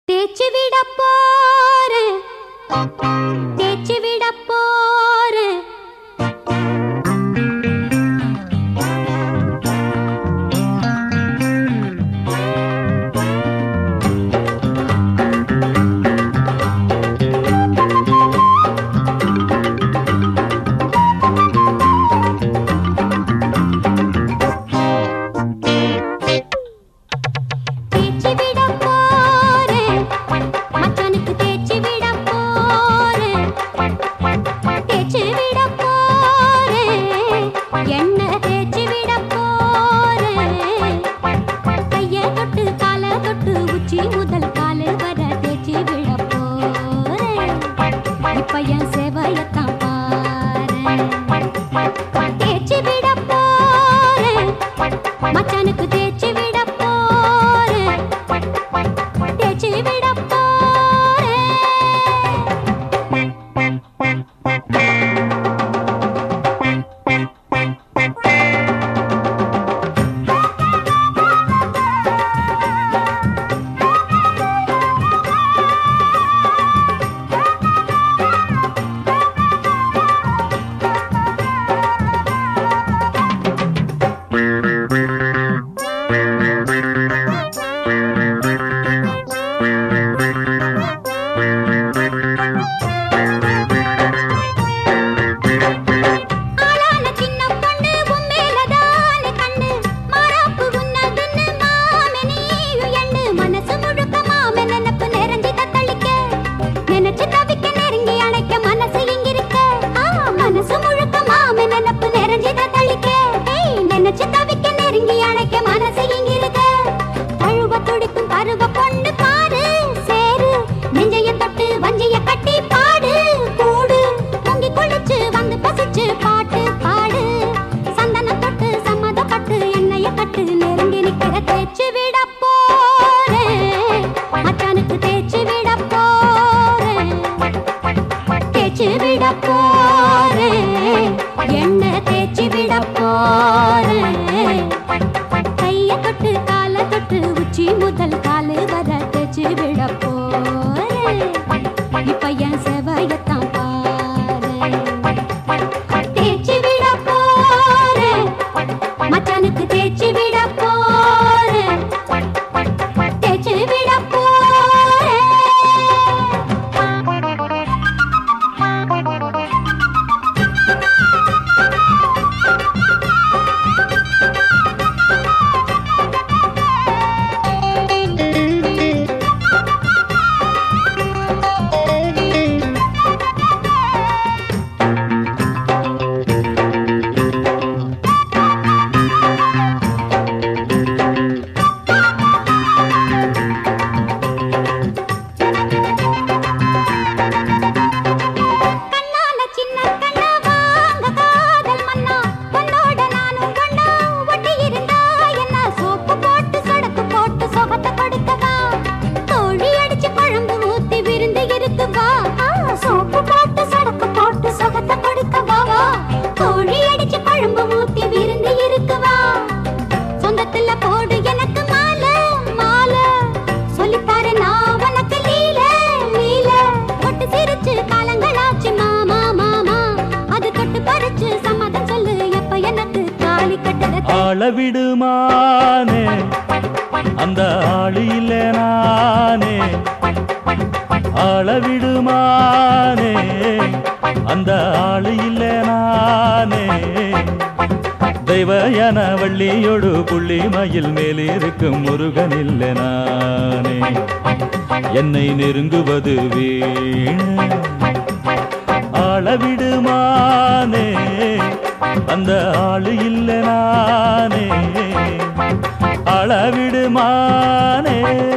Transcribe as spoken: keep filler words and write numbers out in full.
தேச்சு விட போறேன் தேச்சு விட போறேன் பையன் சேவையத்தான் பாரு தேச்சு விட போறேன் மச்சானுக்கு தேச்சு விட போறேன் தேச்சு விட போறேன் என்ன தேச்சு விட போறேன் கைய தொட்டு கால தொட்டு உச்சி முதல் காலு வர தேச்சு விட போறேன் இப்ப என் சேவையத்தான் பாரு தேச்சு விட போறேன் மச்சானுக்கு தேச்சு விட போறேன் தேச்சு விட அளவிடுமானே அந்த ஆளு இல்ல நானே அளவிடுமானே அந்த ஆளு இல்ல நானே தெய்வயான வள்ளியோடு புள்ளி மயில் மேலிருக்கும் முருகன் இல்ல நானே என்னை நெருங்குவது வீண் அளவிடுமானே அந்த ஆளு இல்ல நானே அளவிடுமானே